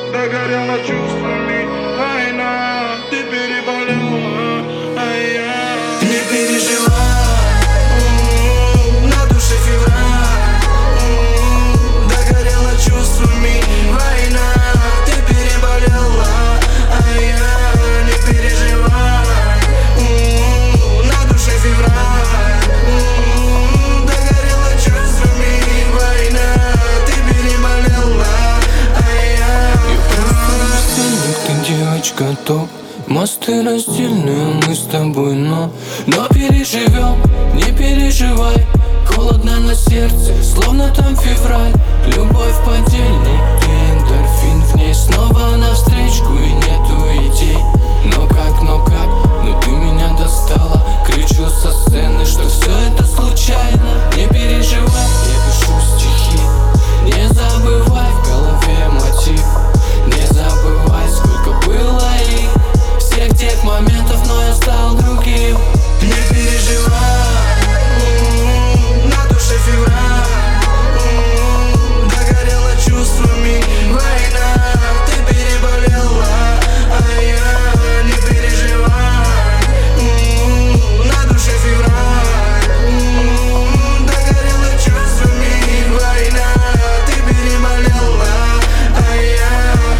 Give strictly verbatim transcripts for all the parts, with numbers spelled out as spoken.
Догорела чувствами война, ты переболела, а я не переживай, на душе февраль. Догорела чувствами война, ты переболела, а я не переживай, на душе февраль. Догорела чувствами война, ты переболела, а я. Ты девочка топ, мосты раздельные мы с тобой, но Но переживем, не переживай. Холодно на сердце, словно там февраль. Любовь подельник и эндорфин в ней. Снова навстречку и нету идей. Но как, но как, но ты меня достала. Кричу со сцены, что все это случайно. Не переживай, я пишу стихи. Не забывай в голове мотив. Не забывай, сколько было их всех тех моментов, но я стал другим. Не переживай, на душе февраль. Догорела чувствами война, ты переболела, а я не переживай, на душе февраль. Догорела чувствами война, ты переболела, а я.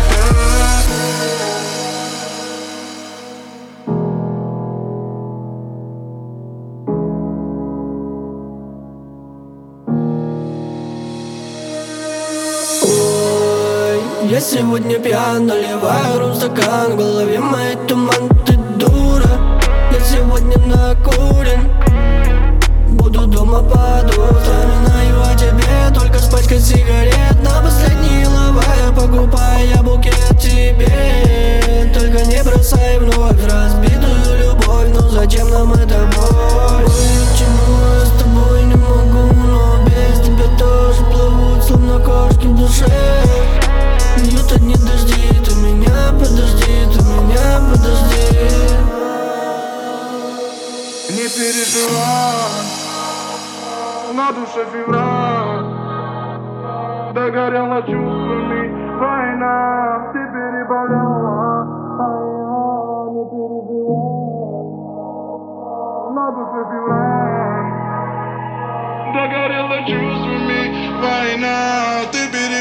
Я сегодня пьян, наливаю ром в стакан. В голове моей туман, ты дура. Я сегодня накурен, буду дома под утро. Вспоминаю о тебе, только с пачкой сигарет. На последние лава я покупаю букет тебе. Только не бросай вновь разбитую любовь. Ну зачем нам эта боль? Почему я с тобой не могу, но без тебя тоже плывут, словно кошки в душе. Бьют одни дожди, ты меня подожди, ты меня подожди. не переживай, на душе февраль. Догорела чувствами война, ты переболела, а я не переживай, на душе февраль. Догорела чувствами война, ты переболела.